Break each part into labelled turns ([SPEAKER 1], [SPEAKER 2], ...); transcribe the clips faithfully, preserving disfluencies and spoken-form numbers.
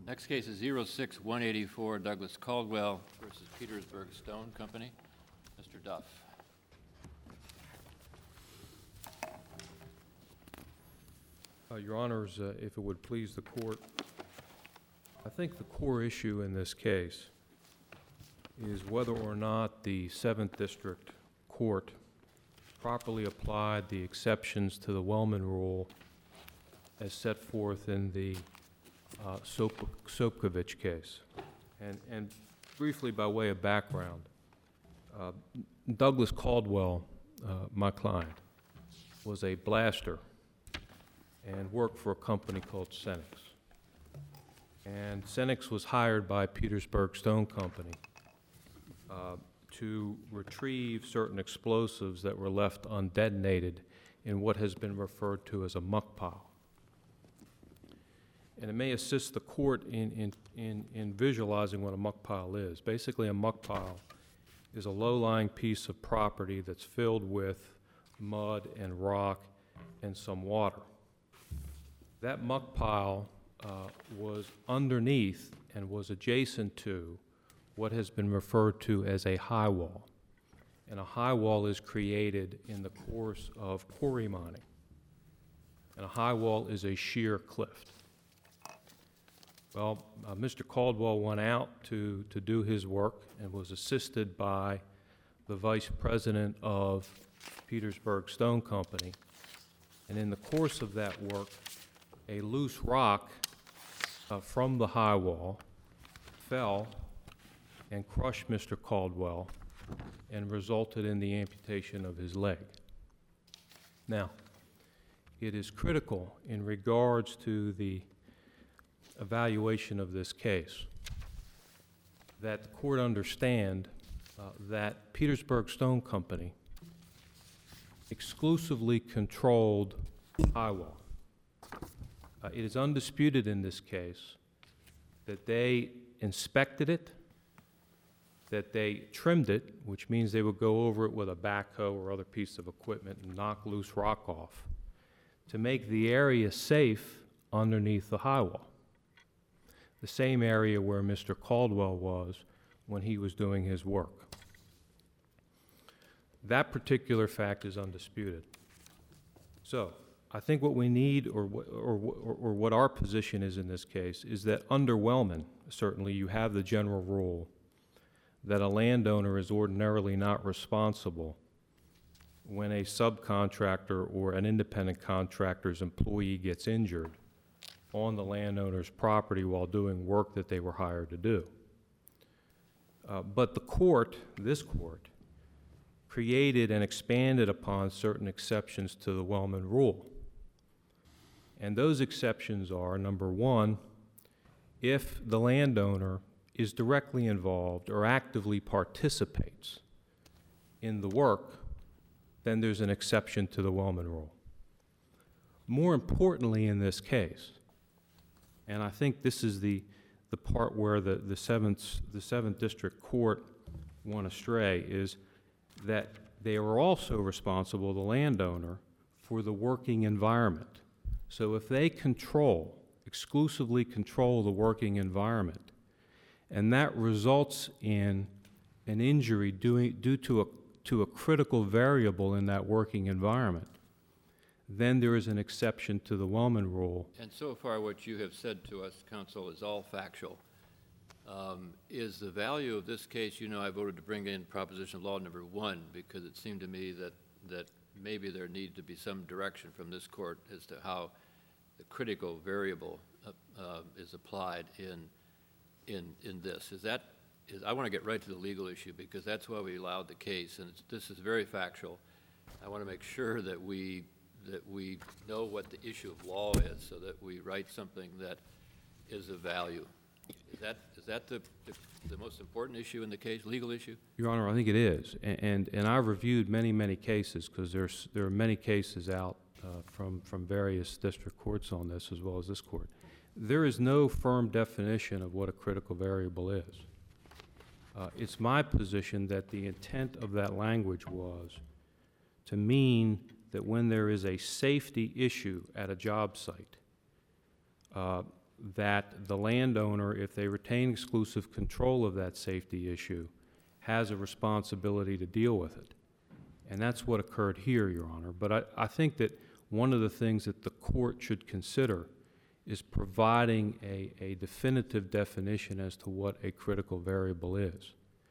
[SPEAKER 1] Next case is zero six one eighty-four Douglas Caldwell versus Petersburg Stone Company. Mister Duff.
[SPEAKER 2] Uh, Your Honors, uh, if it would please the court, I think the core issue in this case is whether or not the Seventh District Court properly applied the exceptions to the Wellman Rule as set forth in the uh, Sop- Sopkovich case. And, and briefly, by way of background, uh, Douglas Caldwell, uh, my client, was a blaster and worked for a company called Cenex. And Cenex was hired by Petersburg Stone Company uh, to retrieve certain explosives that were left undetonated in what has been referred to as a muck pile. And it may assist the court in, in, in, in visualizing what a muck pile is. Basically, a muck pile is a low-lying piece of property that's filled with mud and rock and some water. That muck pile uh, was underneath and was adjacent to what has been referred to as a high wall. And a high wall is created in the course of quarry mining. And a high wall is a sheer cliff. Well, uh, Mister Caldwell went out to, to do his work and was assisted by the vice president of Petersburg Stone Company. And in the course of that work, a loose rock uh, from the high wall fell and crushed Mister Caldwell and resulted in the amputation of his leg. Now, it is critical in regards to the evaluation of this case that the court understand uh, that Petersburg Stone Company exclusively controlled high wall. Uh, it is undisputed in this case that they inspected it, that they trimmed it, which means they would go over it with a backhoe or other piece of equipment and knock loose rock off to make the area safe underneath the high wall. The same area where Mister Caldwell was when he was doing his work. That particular fact is undisputed. So, I think what we need, or, or, or, or what our position is in this case, is that under Wellman, certainly you have the general rule that a landowner is ordinarily not responsible when a subcontractor or an independent contractor's employee gets injured on the landowner's property while doing work that they were hired to do. Uh, but the court, this court, created and expanded upon certain exceptions to the Wellman Rule. And those exceptions are, number one, if the landowner is directly involved or actively participates in the work, then there's an exception to the Wellman Rule. More importantly in this case, and I think this is the, the part where the, the, seventh, the Seventh District Court went astray, is that they were also responsible, the landowner, for the working environment. So if they control, exclusively control the working environment, and that results in an injury due, due to, a, to a critical variable in that working environment, then there is an exception to the Wellman Rule.
[SPEAKER 1] And so far what you have said to us, counsel, is all factual. Um, is the value of this case, you know, I voted to bring in proposition law number one because it seemed to me that, that maybe there needed to be some direction from this court as to how the critical variable uh, uh, is applied in, in, in this. Is that, is, I want to get right to the legal issue because that's why we allowed the case, and it's, this is very factual. I want to make sure that we that we know what the issue of law is so that we write something that is of value. Is that, is that the, the, the most important issue in the case, legal issue?
[SPEAKER 2] Your Honor, I think it is. And, and, and I've reviewed many, many cases because there's, there are many cases out uh, from, from various district courts on this as well as this court. There is no firm definition of what a critical variable is. Uh, it's my position that the intent of that language was to mean that when there is a safety issue at a job site, uh, that the landowner, if they retain exclusive control of that safety issue, has a responsibility to deal with it. And that's what occurred here, Your Honor. But I, I think that one of the things that the court should consider is providing a, a definitive definition as to what a critical variable is.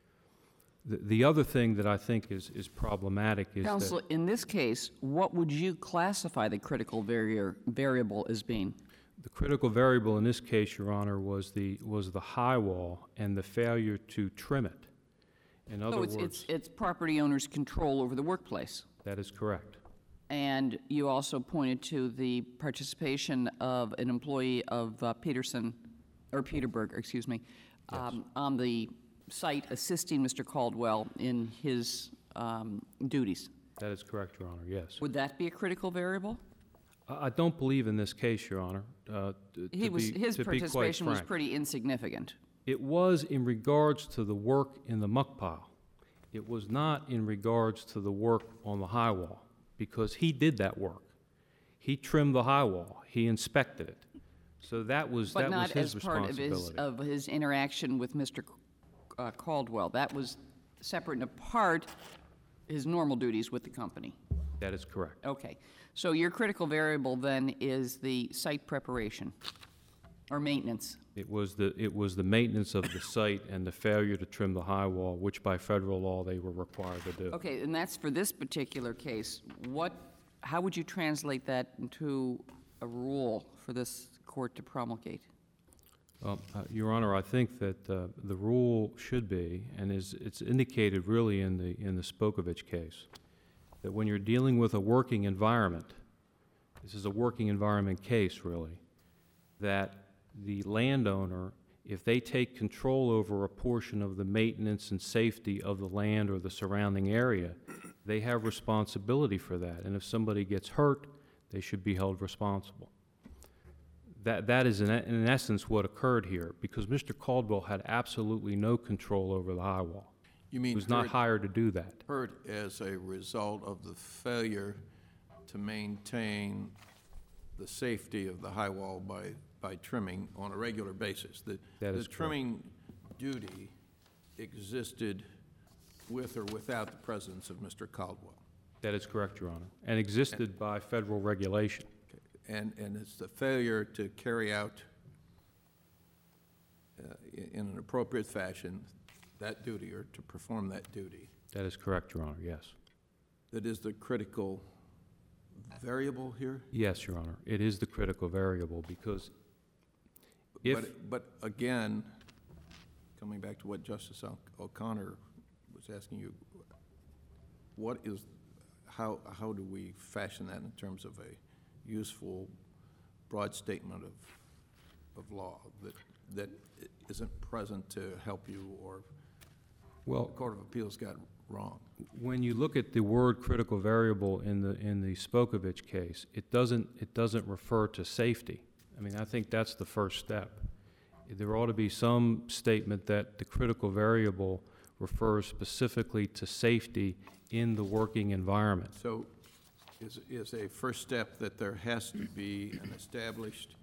[SPEAKER 2] The, the other thing that I think is, is problematic is
[SPEAKER 3] Counsel,
[SPEAKER 2] that
[SPEAKER 3] in this case, what would you classify the critical vari- variable as being?
[SPEAKER 2] the critical variable in this case, Your Honor, was the, was the high wall and the failure to trim it. In other
[SPEAKER 3] So it's,
[SPEAKER 2] words,
[SPEAKER 3] it's, it's property owner's control over the workplace.
[SPEAKER 2] that is correct.
[SPEAKER 3] And you also pointed to the participation of an employee of uh, Peterson, or Peterberg, excuse me, um, on the site assisting Mister Caldwell in his um, duties.
[SPEAKER 2] That is correct, Your Honor, yes.
[SPEAKER 3] Would that be a critical variable?
[SPEAKER 2] I, I don't believe in this case, Your Honor, uh, t- to
[SPEAKER 3] He was,
[SPEAKER 2] be,
[SPEAKER 3] his
[SPEAKER 2] to be quite
[SPEAKER 3] participation was
[SPEAKER 2] frank.
[SPEAKER 3] pretty insignificant.
[SPEAKER 2] It was in regards to the work in the muck pile. It was not in regards to the work on the high wall, because he did that work. He trimmed the high wall, he inspected it. So that was,
[SPEAKER 3] But
[SPEAKER 2] that was
[SPEAKER 3] not
[SPEAKER 2] his
[SPEAKER 3] as part of his,
[SPEAKER 2] responsibility.
[SPEAKER 3] of his interaction with Mister C- uh, Caldwell. That was separate and apart his normal duties with the company.
[SPEAKER 2] That is correct.
[SPEAKER 3] Okay. So your critical variable then is the site preparation or maintenance.
[SPEAKER 2] It was the, it was the maintenance of the site and the failure to trim the high wall, which by federal law they were required to do.
[SPEAKER 3] Okay, and that's for this particular case. What, how would you translate that into a rule for this court to promulgate?
[SPEAKER 2] Well, uh, Your Honor, I think that uh, the rule should be, and is, it's indicated really in the, in the Spokovich case, that when you're dealing with a working environment, this is a working environment case really, that the landowner, if they take control over a portion of the maintenance and safety of the land or the surrounding area, they have responsibility for that. And if somebody gets hurt, they should be held responsible. That, that is in, in essence what occurred here, because Mister Caldwell had absolutely no control over the high wall.
[SPEAKER 4] You
[SPEAKER 2] He
[SPEAKER 4] mean
[SPEAKER 2] was not
[SPEAKER 4] hurt,
[SPEAKER 2] hired to do that.
[SPEAKER 4] hurt as a result of the failure to maintain the safety of the high wall by, by trimming on a regular basis? The,
[SPEAKER 2] That
[SPEAKER 4] the
[SPEAKER 2] is correct.
[SPEAKER 4] trimming duty existed with or without the presence of Mister Caldwell?
[SPEAKER 2] That is correct, Your Honor, and existed by federal regulation.
[SPEAKER 4] And, and it's the failure to carry out uh, i- in an appropriate fashion that duty, or to perform that duty,
[SPEAKER 2] That is correct, Your Honor, yes.
[SPEAKER 4] that is the critical variable here?
[SPEAKER 2] Yes, Your Honor, it is the critical variable, because if,
[SPEAKER 4] But, but again, coming back to what Justice O- O'Connor was asking you, what is, how, how do we fashion that in terms of a useful, broad statement of, of law that, that isn't present to help you, or the
[SPEAKER 2] well,
[SPEAKER 4] Court of Appeals got wrong?
[SPEAKER 2] when you look at the word critical variable in the, in the Spokovich case, it doesn't, it doesn't refer to safety. I mean, I think that's the first step. There ought to be some statement that the critical variable refers specifically to safety in the working environment.
[SPEAKER 4] So is, is a first step that there has to be an established,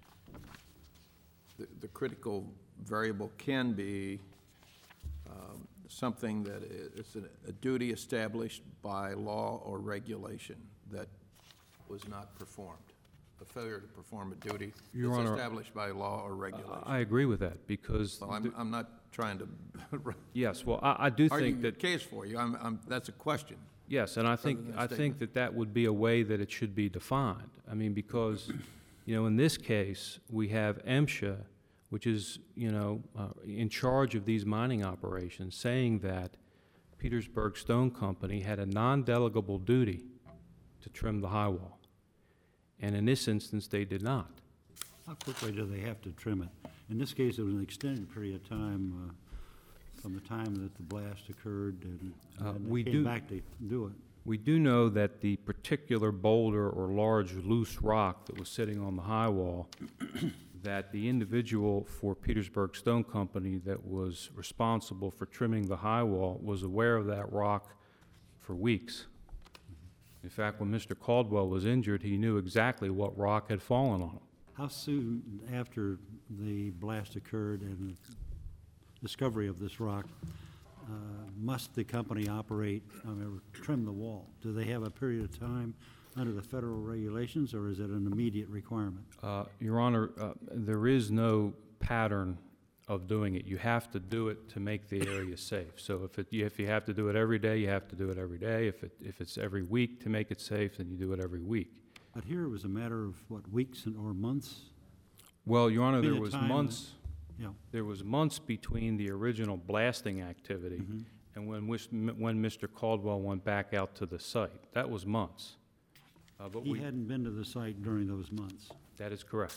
[SPEAKER 4] the, the critical variable can be um, something that i- is a, a duty established by law or regulation that was not performed. A failure to perform a duty
[SPEAKER 2] Your
[SPEAKER 4] is
[SPEAKER 2] Honor,
[SPEAKER 4] established by law or regulation.
[SPEAKER 2] I agree with that, because,
[SPEAKER 4] Well, I'm, I'm not trying to
[SPEAKER 2] yes, well, I, I do
[SPEAKER 4] argue
[SPEAKER 2] think
[SPEAKER 4] your
[SPEAKER 2] that,
[SPEAKER 4] case for you. I'm, I'm, that's a question.
[SPEAKER 2] yes, and I think,
[SPEAKER 4] than a
[SPEAKER 2] I think
[SPEAKER 4] statement.
[SPEAKER 2] that that would be a way that it should be defined. I mean, because, you know, in this case, we have MSHA, which is, you know, uh, in charge of these mining operations, saying that Petersburg Stone Company had a non-delegable duty to trim the high wall. And in this instance, they did not.
[SPEAKER 5] How quickly do they have to trim it? In this case, it was an extended period of time uh, from the time that the blast occurred, and
[SPEAKER 2] Uh,
[SPEAKER 5] and
[SPEAKER 2] we
[SPEAKER 5] they
[SPEAKER 2] do-
[SPEAKER 5] came back to do it.
[SPEAKER 2] We do know that the particular boulder or large loose rock that was sitting on the high wall, that the individual for Petersburg Stone Company that was responsible for trimming the high wall was aware of that rock for weeks. In fact, when Mister Caldwell was injured, he knew exactly what rock had fallen on him.
[SPEAKER 5] how soon after the blast occurred and the discovery of this rock uh, must the company operate, I mean, trim the wall? Do they have a period of time under the federal regulations, or is it an immediate requirement?
[SPEAKER 2] Uh, Your Honor, uh, there is no pattern of doing it. You have to do it to make the area safe. So if it, if you have to do it every day, you have to do it every day. If it, if it's every week to make it safe, then you do it every week.
[SPEAKER 5] But here it was a matter of, what, weeks and- or months?
[SPEAKER 2] Well, Your Honor, there
[SPEAKER 5] Period of
[SPEAKER 2] was
[SPEAKER 5] time
[SPEAKER 2] months,
[SPEAKER 5] Yeah.
[SPEAKER 2] there was months between the original blasting activity
[SPEAKER 5] Mm-hmm.
[SPEAKER 2] and when, wis- when Mister Caldwell went back out to the site. That was months. Uh, But
[SPEAKER 5] He
[SPEAKER 2] we,
[SPEAKER 5] hadn't been to the site during those months.
[SPEAKER 2] that is correct.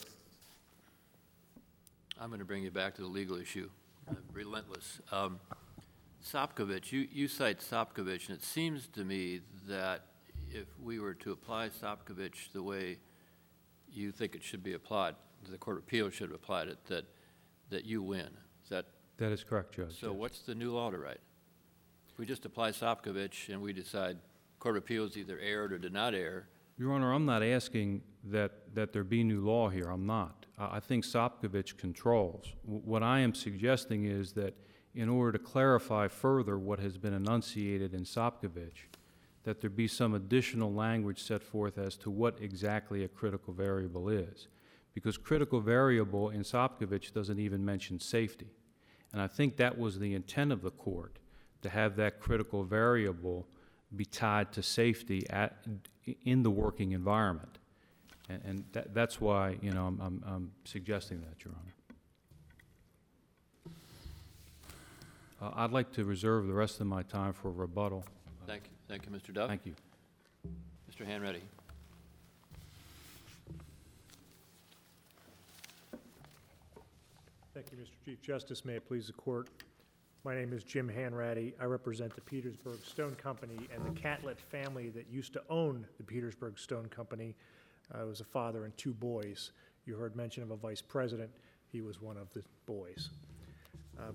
[SPEAKER 1] I'm going to bring you back to the legal issue. I'm relentless. Um, Sopkovich, you, you cite Sopkovich, and it seems to me that if we were to apply Sopkovich the way you think it should be applied, the Court of Appeals should have applied it, that, that you win. Is that,
[SPEAKER 2] That is correct, Judge.
[SPEAKER 1] so
[SPEAKER 2] yes.
[SPEAKER 1] what's the new law to write? If we just apply Sopkovich and we decide Court of Appeals either erred or did not err,
[SPEAKER 2] Your Honor, I'm not asking that, that there be new law here. I'm not. I I think Sopkovich controls. W- What I am suggesting is that in order to clarify further what has been enunciated in Sopkovich, that there be some additional language set forth as to what exactly a critical variable is. Because critical variable in Sopkovich doesn't even mention safety. And I think that was the intent of the court, to have that critical variable be tied to safety at, in the working environment. And, and that, that's why, you know, I'm, I'm, I'm suggesting that, Your Honor. Uh, I'd like to reserve the rest of my time for rebuttal.
[SPEAKER 1] thank you, thank you, Mister Duff.
[SPEAKER 2] Thank you.
[SPEAKER 1] Mister Hanratty.
[SPEAKER 6] Thank you, Mister Chief Justice. May it please the court. My name is Jim Hanratty. I represent the Petersburg Stone Company and the Catlett family that used to own the Petersburg Stone Company. I was a father and two boys. You heard mention of a vice president. He was one of the boys. Um,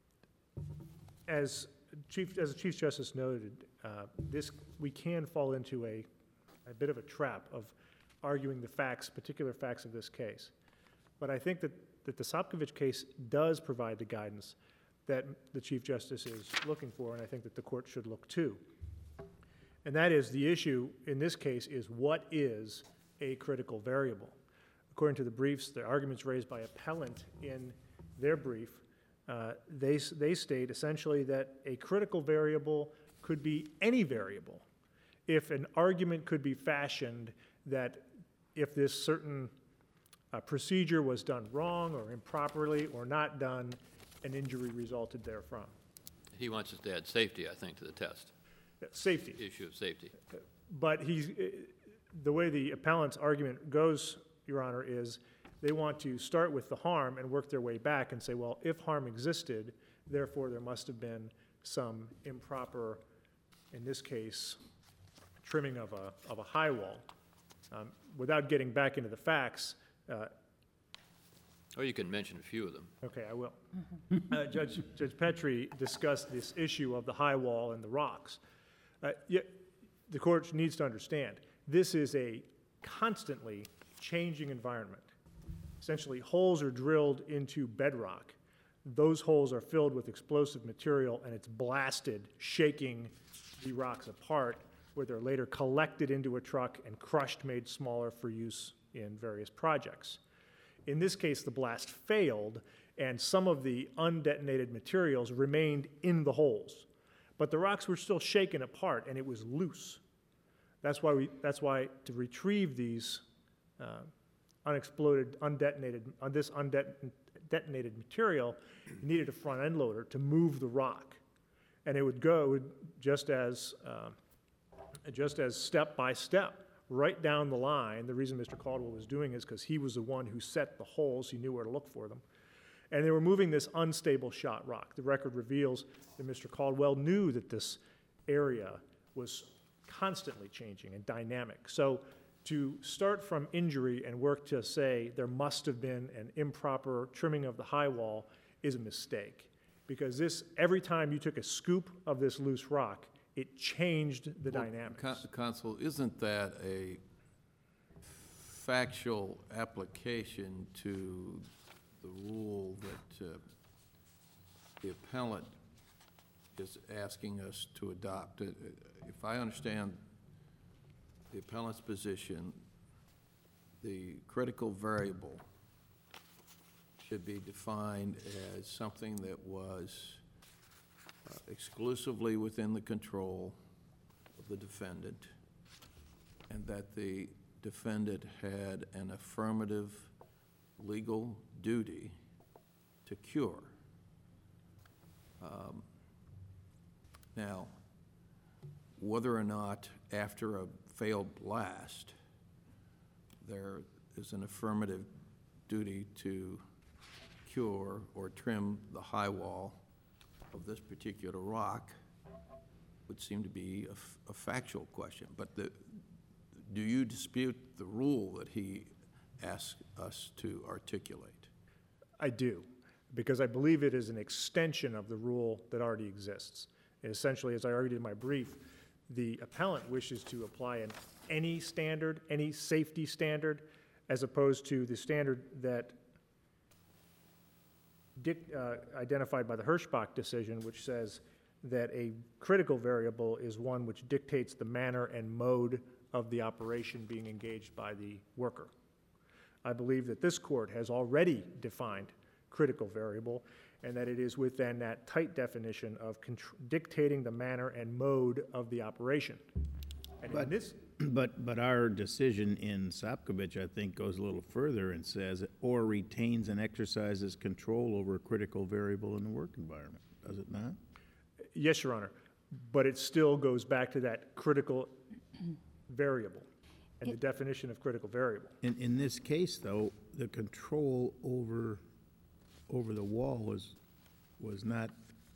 [SPEAKER 6] As Chief, as the Chief Justice noted, uh, this, we can fall into a, a bit of a trap of arguing the facts, particular facts of this case. But I think that, that the Sopkovich case does provide the guidance that the Chief Justice is looking for, and I think that the court should look to. And that is, the issue in this case is, what is a critical variable? According to the briefs, the arguments raised by appellant in their brief, uh, they, s- they state essentially that a critical variable could be any variable. If an argument could be fashioned that if this certain uh, procedure was done wrong or improperly or not done, an injury resulted therefrom.
[SPEAKER 1] He wants us to add safety, I think, to the test,
[SPEAKER 6] Safety.
[SPEAKER 1] issue of safety.
[SPEAKER 6] But he's, eh, the way the appellant's argument goes, Your Honor, is they want to start with the harm and work their way back and say, well, if harm existed, therefore there must have been some improper, in this case, trimming of a, of a high wall. Um, Without getting back into the facts, uh,
[SPEAKER 1] Or you can mention a few of them.
[SPEAKER 6] okay, I will. Uh, Judge, Judge Petrie discussed this issue of the high wall and the rocks. Uh, yeah, the court needs to understand, this is a constantly changing environment. Essentially, holes are drilled into bedrock. Those holes are filled with explosive material, and it's blasted, shaking the rocks apart, where they're later collected into a truck and crushed, made smaller for use in various projects. In this case, the blast failed, and some of the undetonated materials remained in the holes. But the rocks were still shaken apart, and it was loose. That's why, we, that's why to retrieve these uh, unexploded, undetonated, on this undetonated material, you needed a front-end loader to move the rock. And it would go it would, just as uh, just as step by step, right down the line. The reason Mister Caldwell was doing is because he was the one who set the holes. He knew where to look for them. And they were moving this unstable shot rock. The record reveals that Mister Caldwell knew that this area was constantly changing and dynamic. So to start from injury and work to say there must have been an improper trimming of the high wall is a mistake. Because this, every time you took a scoop of this loose rock, it changed the
[SPEAKER 4] Well,
[SPEAKER 6] dynamics.
[SPEAKER 4] Con- Counsel, isn't that a factual application to the rule that uh, the appellant is asking us to adopt. Uh, If I understand the appellant's position, the critical variable should be defined as something that was uh, exclusively within the control of the defendant, and that the defendant had an affirmative legal duty to cure. Um, Now, whether or not after a failed blast, there is an affirmative duty to cure or trim the high wall of this particular rock would seem to be a, f- a factual question. But the, do you dispute the rule that he asked us to articulate?
[SPEAKER 6] I do, because I believe it is an extension of the rule that already exists. And essentially, as I argued in my brief, the appellant wishes to apply an any standard, any safety standard, as opposed to the standard that dic- uh, identified by the Hirschbach decision, which says that a critical variable is one which dictates the manner and mode of the operation being engaged by the worker. I believe that this court has already defined critical variable, and that it is within that tight definition of contr- dictating the manner and mode of the operation. And in
[SPEAKER 7] But-
[SPEAKER 6] this,
[SPEAKER 7] But, but our decision in Sopkovich, I think, goes a little further and says, or retains and exercises control over a critical variable in the work environment, does it not?
[SPEAKER 6] yes, Your Honor, but it still goes back to that critical variable and the definition of critical variable.
[SPEAKER 7] In, in this case, though, the control over, over the wall was, was not,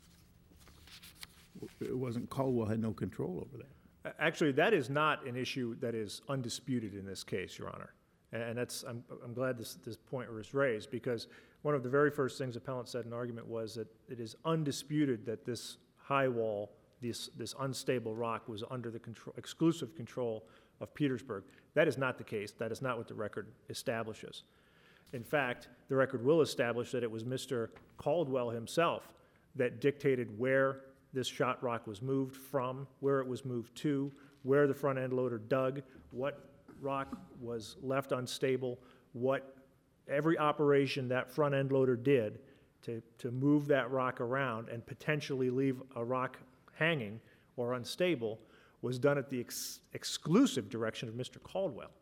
[SPEAKER 7] it wasn't, Caldwell had no control over that.
[SPEAKER 6] A- Actually, that is not an issue that is undisputed in this case, Your Honor. And and that's, I'm, I'm glad this, this point was raised, because one of the very first things appellant said in argument was that it is undisputed that this high wall, this, this unstable rock, was under the control, exclusive control of Petersburg. That is not the case. That is not what the record establishes. In fact, the record will establish that it was Mister Caldwell himself that dictated where this shot rock was moved from, where it was moved to, where the front end loader dug, what rock was left unstable, what every operation that front end loader did to, to move that rock around and potentially leave a rock hanging or unstable was done at the ex- exclusive direction of Mister Caldwell.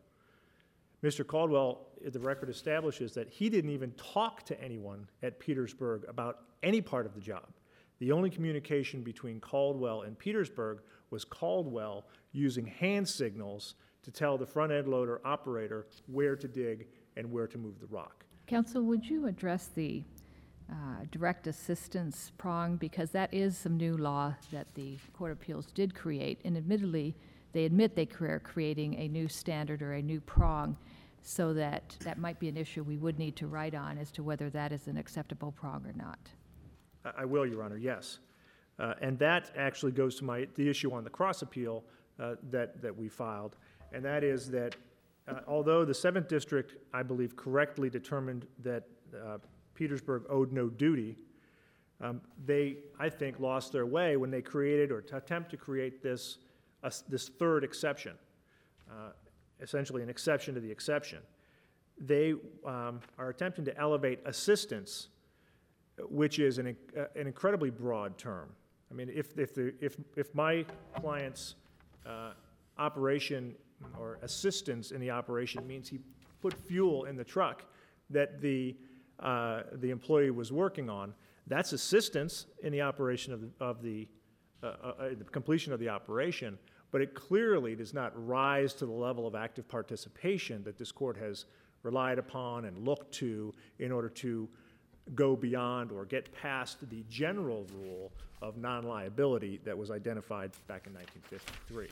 [SPEAKER 6] Mister Caldwell, the record establishes that he didn't even talk to anyone at Petersburg about any part of the job. The only communication between Caldwell and Petersburg was Caldwell using hand signals to tell the front end loader operator where to dig and where to move the rock.
[SPEAKER 8] Counsel, would you address the uh, direct assistance prong? Because that is some new law that the Court of Appeals did create, and admittedly, they admit they are creating a new standard or a new prong, so that that might be an issue we would need to write on as to whether that is an acceptable prong or not.
[SPEAKER 6] I I will, Your Honor, yes. Uh, And that actually goes to my, the issue on the cross appeal uh, that, that we filed, and that is that uh, although the Seventh District, I believe, correctly determined that uh, Petersburg owed no duty, um, they, I think, lost their way when they created or t- attempt to create this, uh, this third exception, uh, essentially an exception to the exception. They um, are attempting to elevate assistance, which is an, uh, an incredibly broad term. I mean, if, if, the, if, if my client's uh, operation or assistance in the operation means he put fuel in the truck that the, uh, the employee was working on, that's assistance in the operation of the, of the, uh, uh, the completion of the operation, but it clearly does not rise to the level of active participation that this court has relied upon and looked to in order to go beyond or get past the general rule of non-liability that was identified back in nineteen fifty-three.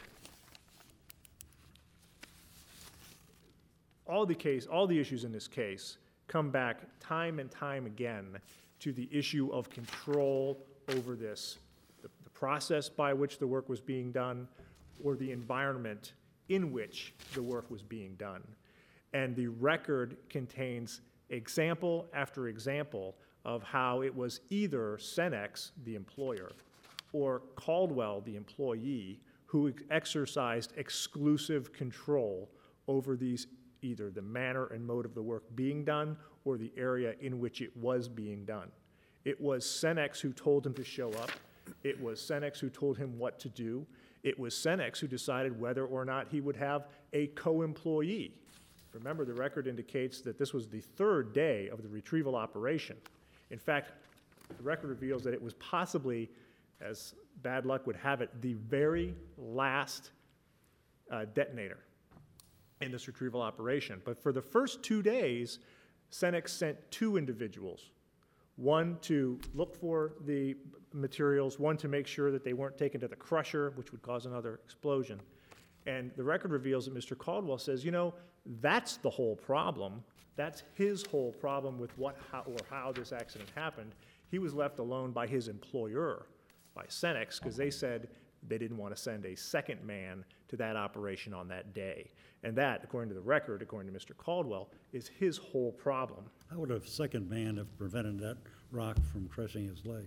[SPEAKER 6] All the case, all the issues in this case come back time and time again to the issue of control over this, the, the process by which the work was being done, or the environment in which the work was being done. And the record contains example after example of how it was either Cenex, the employer, or Caldwell, the employee, who exercised exclusive control over these, either the manner and mode of the work being done or the area in which it was being done. It was Cenex who told him to show up. It was Cenex who told him what to do. It was Cenex who decided whether or not he would have a co-employee. Remember, the record indicates that this was the third day of the retrieval operation. In fact, the record reveals that it was possibly, as bad luck would have it, the very last uh, detonator in this retrieval operation. But for the first two days, Cenex sent two individuals, one to look for the materials, one to make sure that they weren't taken to the crusher, which would cause another explosion. And the record reveals that Mister Caldwell says, you know, that's the whole problem. That's his whole problem with what how, or how this accident happened. He was left alone by his employer, by Cenex, because they said they didn't want to send a second man to that operation on that day. And that, according to the record, according to Mister Caldwell, is his whole problem.
[SPEAKER 5] How would a second man have prevented that rock from crushing his leg?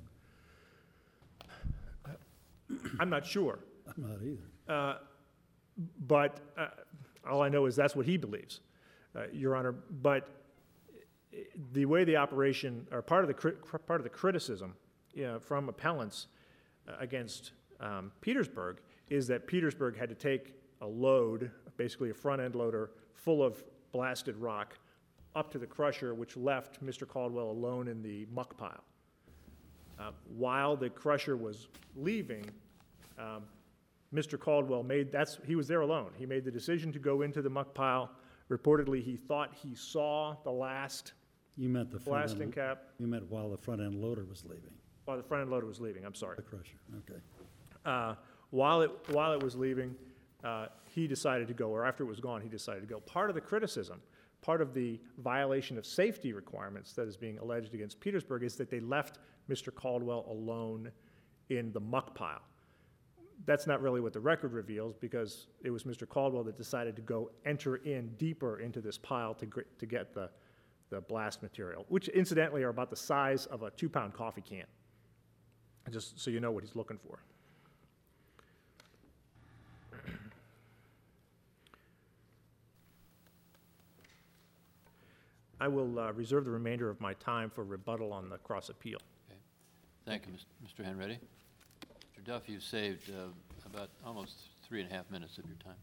[SPEAKER 6] I'm not sure.
[SPEAKER 5] I'm not either.
[SPEAKER 6] Uh, but uh, all I know is that's what he believes, uh, Your Honor. But the way the operation, or part of the cri- part of the criticism, you know, from appellants uh, against um, Petersburg is that Petersburg had to take a load, basically a front-end loader, full of blasted rock, up to the crusher, which left Mister Caldwell alone in the muck pile. Uh, while the crusher was leaving, um, Mister Caldwell made, that's, he was there alone. He made the decision to go into the muck pile. Reportedly, he thought he saw the last
[SPEAKER 5] You meant the front
[SPEAKER 6] blasting
[SPEAKER 5] end,
[SPEAKER 6] cap
[SPEAKER 5] you meant while the front end loader was leaving,
[SPEAKER 6] while the front-end loader was leaving, I'm sorry.
[SPEAKER 5] the crusher, okay.
[SPEAKER 6] Uh, while it, while it was leaving, uh, he decided to go, or after it was gone, he decided to go. Part of the criticism, part of the violation of safety requirements that is being alleged against Petersburg is that they left Mister Caldwell alone in the muck pile. That's not really what the record reveals, because it was Mister Caldwell that decided to go enter in deeper into this pile to, gr- to get the, the blast material, which incidentally are about the size of a two-pound coffee can, just so you know what he's looking for. I will uh, reserve the remainder of my time for rebuttal on the cross-appeal.
[SPEAKER 1] Okay. Thank you, Mister Henready. Mister Duff, you've saved uh, about almost three and a half minutes of your time.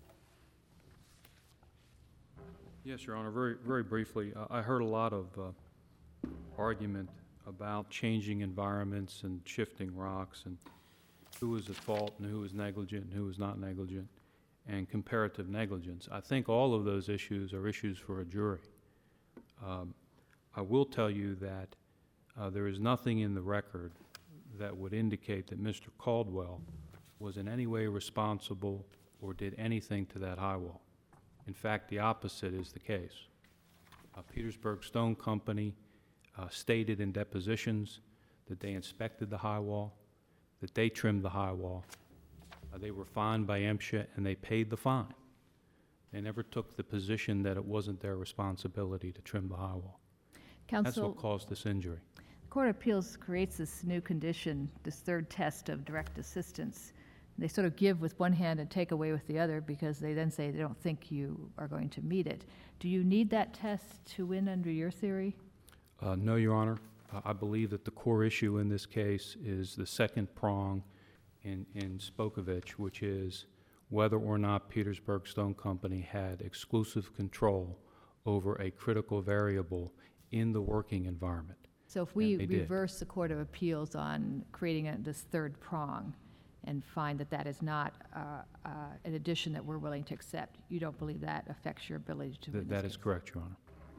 [SPEAKER 2] Yes, Your Honor, very, very briefly, uh, I heard a lot of uh, argument about changing environments and shifting rocks and who was at fault and who was negligent and who was not negligent, and comparative negligence. I think all of those issues are issues for a jury. Um, I will tell you that uh, there is nothing in the record that would indicate that Mister Caldwell was in any way responsible or did anything to that high wall. In fact, the opposite is the case. Uh, Petersburg Stone Company uh, stated in depositions that they inspected the high wall, that they trimmed the high wall. Uh, they were fined by MSHA and they paid the fine. They never took the position that it wasn't their responsibility to trim the high wall. That's
[SPEAKER 8] Counsel,
[SPEAKER 2] what caused this injury.
[SPEAKER 8] the Court of Appeals creates this new condition, this third test of direct assistance. They sort of give with one hand and take away with the other, because they then say they don't think you are going to meet it. Do you need that test to win under your theory?
[SPEAKER 2] Uh, no, Your Honor. Uh, I believe that the core issue in this case is the second prong in, in Spokovich, which is whether or not Petersburg Stone Company had exclusive control over a critical variable in the working environment.
[SPEAKER 8] So if we
[SPEAKER 2] And they did.
[SPEAKER 8] reverse the Court of Appeals on creating a- this third prong and find that that is not uh, uh, an addition that we're willing to accept, you don't believe that affects your ability to win
[SPEAKER 2] Th-
[SPEAKER 8] this
[SPEAKER 2] That is
[SPEAKER 8] case?
[SPEAKER 2] correct, Your Honor.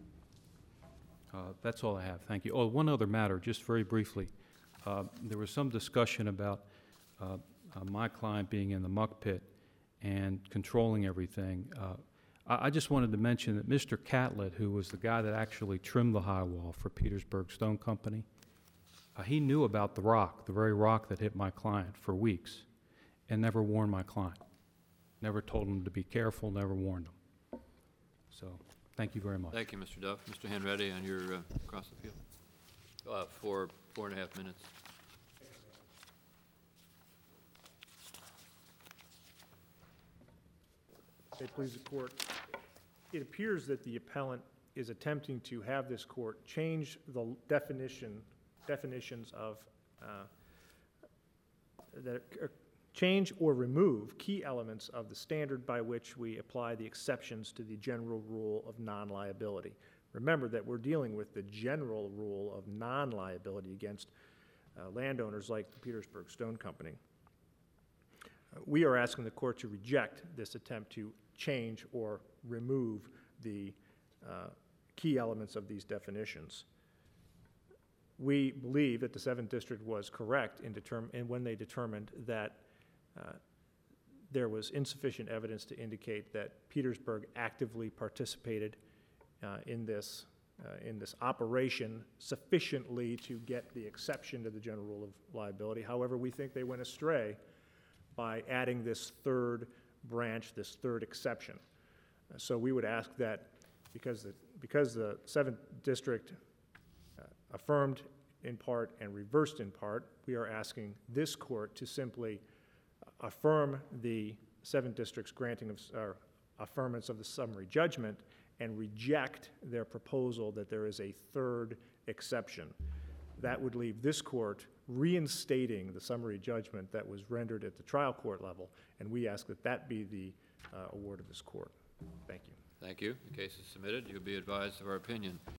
[SPEAKER 2] Uh, That's all I have. Thank you. Oh, one other matter, just very briefly. Uh, There was some discussion about uh, uh, my client being in the muck pit and controlling everything. Uh, I I just wanted to mention that Mister Catlett, who was the guy that actually trimmed the high wall for Petersburg Stone Company, uh, he knew about the rock, the very rock that hit my client, for weeks, and never warned my client. Never told him to be careful, never warned him. So Thank you very much.
[SPEAKER 1] Thank you, Mister Duff. Mister Henready, on your uh, cross appeal, uh, for four and a half minutes.
[SPEAKER 6] May it please the court. It appears that the appellant is attempting to have this court change the definition, definitions of, uh, that, uh, change or remove key elements of the standard by which we apply the exceptions to the general rule of non-liability. Remember that we're dealing with the general rule of non-liability against uh, landowners like the Petersburg Stone Company. Uh, we are asking the court to reject this attempt to change or remove the uh, key elements of these definitions. We believe that the seventh District was correct in, determ- in when they determined that uh, there was insufficient evidence to indicate that Petersburg actively participated uh, in this uh, in this operation sufficiently to get the exception to the general rule of liability. However, we think they went astray by adding this third branch, this third exception. Uh, so we would ask that because the, because the seventh District uh, affirmed in part and reversed in part, we are asking this court to simply affirm the seventh District's granting of, or affirmance of the summary judgment and reject their proposal that there is a third exception. That would leave this court reinstating the summary judgment that was rendered at the trial court level, and we ask that that be the uh, award of this court. Thank you.
[SPEAKER 1] Thank you. The case is submitted. You'll be advised of our opinion.